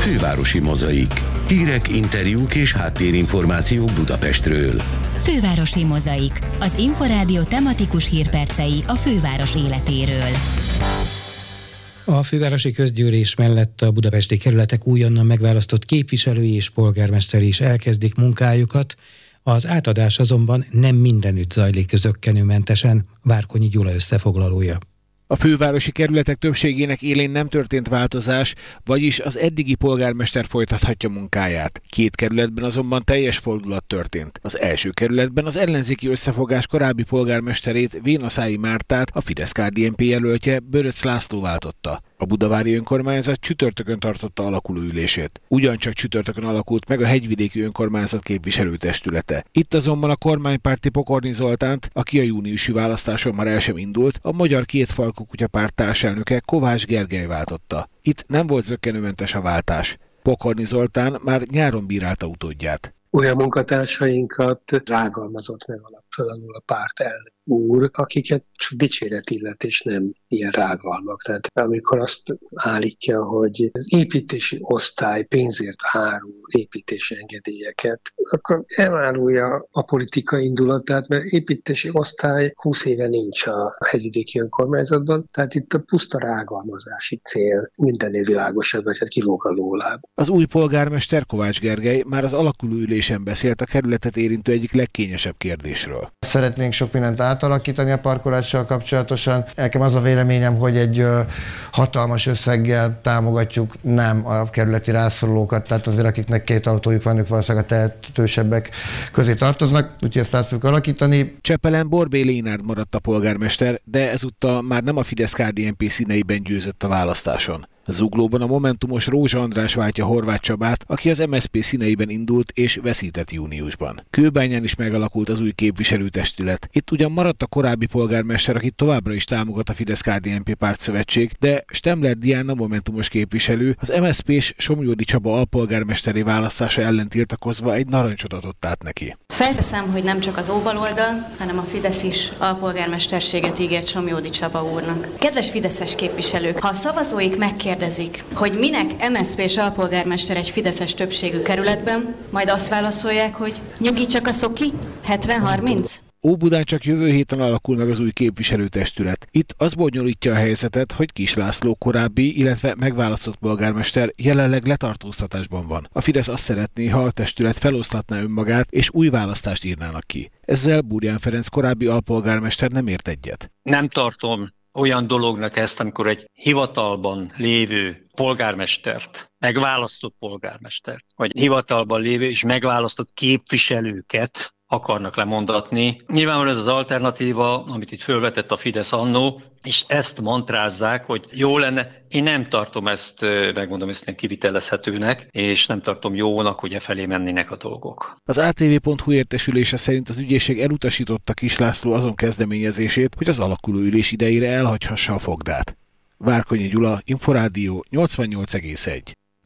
Fővárosi Mozaik. Hírek, interjúk és háttérinformációk Budapestről. Fővárosi Mozaik. Az Inforádió tematikus hírpercei a főváros életéről. A fővárosi közgyűlés mellett a budapesti kerületek újonnan megválasztott képviselői és polgármesteri is elkezdik munkájukat. Az átadás azonban nem mindenütt zajlik zökkenőmentesen. Várkonyi Gyula összefoglalója. A fővárosi kerületek többségének élén nem történt változás, vagyis az eddigi polgármester folytathatja munkáját. 2 kerületben azonban teljes fordulat történt. Az első kerületben az ellenzéki összefogás korábbi polgármesterét, Vénaszályi Mártát a Fidesz-KDNP jelöltje, Böröcz László váltotta. A budavári önkormányzat csütörtökön tartotta alakuló ülését. Ugyancsak csütörtökön alakult meg a hegyvidéki önkormányzat képviselőtestülete. Itt azonban a kormánypárti Pokorni Zoltánt, aki a júniusi választáson már el sem indult, a Magyar Kétfarkú Kutyapárt társelnöke Kovács Gergely váltotta. Itt nem volt zökkenőmentes a váltás. Pokorni Zoltán már nyáron bírálta utódját. Olyan munkatársainkat rágalmazott meg alaptalanul a pártelnök úr, akiket csak dicséret illet, és nem ilyen rágalmak. Tehát amikor azt állítja, hogy az építési osztály pénzért árul építési engedélyeket, akkor elárulja a politika indulatát, mert építési osztály 20 éve nincs a hegyvidéki önkormányzatban, tehát itt a puszta rágalmazási cél mindennél világosabb, vagy hát kilóg a lóláb. Az új polgármester Kovács Gergely már az alakuló ülésen beszélt a kerületet érintő egyik legkényesebb kérdésről. Szeretnénk sok mindent átalakítani a parkolással kapcsolatosan. Nekem az a véleményem, hogy egy hatalmas összeggel támogatjuk nem a kerületi rászorulókat, tehát azért akiknek 2 autójuk van, ők valószínűleg a tehetősebbek közé tartoznak, úgyhogy ezt át fogjuk alakítani. Csepelen Borbély Lénárd maradt a polgármester, de ezúttal már nem a Fidesz-KDNP színeiben győzött a választáson. Zuglóban a momentumos Rózsa András váltja Horváth Csabát, aki az MSZP színeiben indult és veszített júniusban. Kőbányán is megalakult az új képviselőtestület. Itt ugyan maradt a korábbi polgármester, akit továbbra is támogat a Fidesz-KDNP pártszövetség, de Stemler Diana momentumos képviselő az MSZP-s Somlyódi Csaba alpolgármesteri választása ellen tiltakozva egy narancsot adott át neki. Felteszem, hogy nem csak az óbaloldal, hanem a Fidesz is alpolgármesterséget ígért Somlyódi Csaba úrnak. Kedves fideszes képviselők, ha a szavazóik megkérdezik, hogy minek MSZP-s alpolgármester egy fideszes többségű kerületben, majd azt válaszolják, hogy nyugi csak a szoki, 70-30? Óbudán csak jövő héten alakul meg az új képviselőtestület. Itt az bonyolítja a helyzetet, hogy Kiss László korábbi, illetve megválasztott polgármester jelenleg letartóztatásban van. A Fidesz azt szeretné, ha a testület feloszlatná önmagát és új választást írnának ki. Ezzel Burján Ferenc korábbi alpolgármester nem ért egyet. Nem tartom olyan dolognak ezt, amikor egy hivatalban lévő polgármestert, megválasztott polgármestert, vagy hivatalban lévő és megválasztott képviselőket akarnak lemondatni. Nyilvánvalóan ez az alternatíva, amit itt fölvetett a Fidesz annó, és ezt mantrázzák, hogy jó lenne. Én nem tartom ezt, megmondom ezt kivitelezhetőnek, és nem tartom jónak, hogy felé mennének a dolgok. Az ATV.hu értesülése szerint az ügyészség elutasította Kiss László azon kezdeményezését, hogy az alakuló ülés idejére elhagyhassa a fogdát. Várkonyi Gyula, Inforádió 88,1.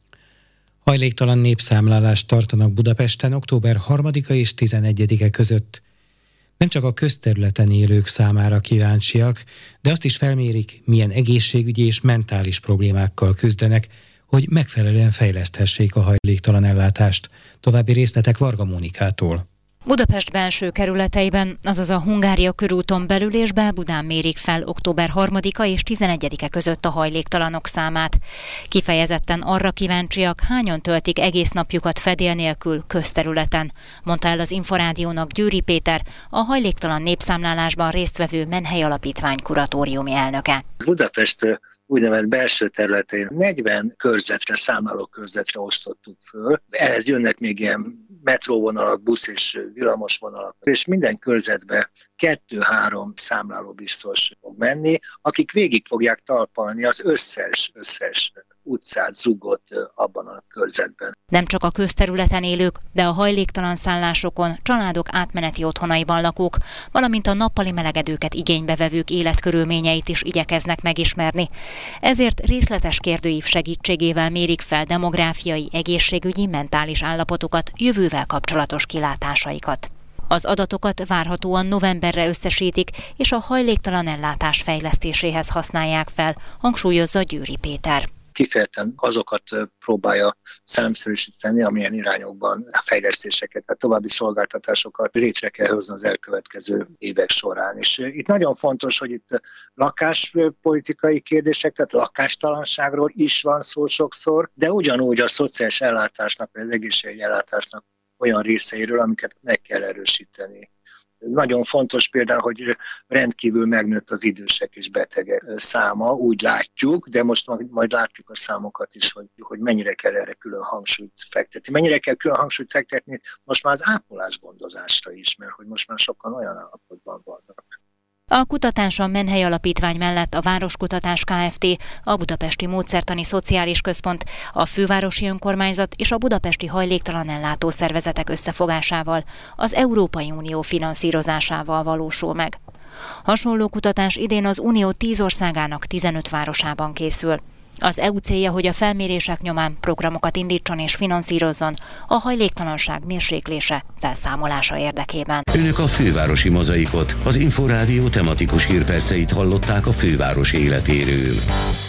Hajléktalan népszámlálást tartanak Budapesten október 3-a és 11-e között. Nem csak a közterületen élők számára kíváncsiak, de azt is felmérik, milyen egészségügyi és mentális problémákkal küzdenek, hogy megfelelően fejleszthessék a hajléktalan ellátást. További részletek Varga Mónikától. Budapest belső kerületeiben, azaz a Hungária körúton belül és Belbudán mérik fel október 3-a és 11-e között a hajléktalanok számát. Kifejezetten arra kíváncsiak, hányan töltik egész napjukat fedél nélkül közterületen, mondta el az Inforádiónak Győri Péter, a hajléktalan népszámlálásban résztvevő Menhely Alapítvány kuratóriumi elnöke. Budapest úgynevezett belső területén 40 körzetre, számlálókörzetre osztottuk föl. Ehhez jönnek még ilyen metróvonalak, busz és villamos vonalak, és minden körzetbe 2-3 számláló biztos fog menni, akik végig fogják talpalni az összes utcát, zugot abban a körzetben. Nem csak a közterületen élők, de a hajléktalan szállásokon, családok átmeneti otthonaiban lakók, valamint a nappali melegedőket igénybe vevők életkörülményeit is igyekeznek megismerni. Ezért részletes kérdőív segítségével mérik fel demográfiai, egészségügyi, mentális állapotokat, jövővel kapcsolatos kilátásaikat. Az adatokat várhatóan novemberre összesítik, és a hajléktalan ellátás fejlesztéséhez használják fel, hangsúlyozza Győri Péter. kifejezetten azokat próbálja számszerűsíteni, amilyen irányokban a fejlesztéseket, a további szolgáltatásokat létre kell hozni az elkövetkező évek során. És itt nagyon fontos, hogy itt lakáspolitikai kérdések, tehát lakástalanságról is van szó sokszor, de ugyanúgy a szociális ellátásnak, vagy az egészségügyi ellátásnak olyan részeiről, amiket meg kell erősíteni. Nagyon fontos például, hogy rendkívül megnőtt az idősek és betegek száma, úgy látjuk, de most majd látjuk a számokat is, hogy mennyire kell erre külön hangsúlyt fektetni. Mennyire kell külön hangsúlyt fektetni most már az ápolásgondozásra is, mert hogy most már sokan olyan állapotban vannak. A kutatás a Menhely Alapítvány mellett a Városkutatás Kft., a Budapesti Módszertani Szociális Központ, a Fővárosi Önkormányzat és a Budapesti Hajléktalan Ellátószervezetek összefogásával, az Európai Unió finanszírozásával valósul meg. Hasonló kutatás idén az Unió 10 országának 15 városában készül. Az EU célja, hogy a felmérések nyomán programokat indítson és finanszírozzon a hajléktalanság mérséklése, felszámolása érdekében. Önök a Fővárosi Mozaikot, az Inforádió tematikus hírperceit hallották a főváros életéről.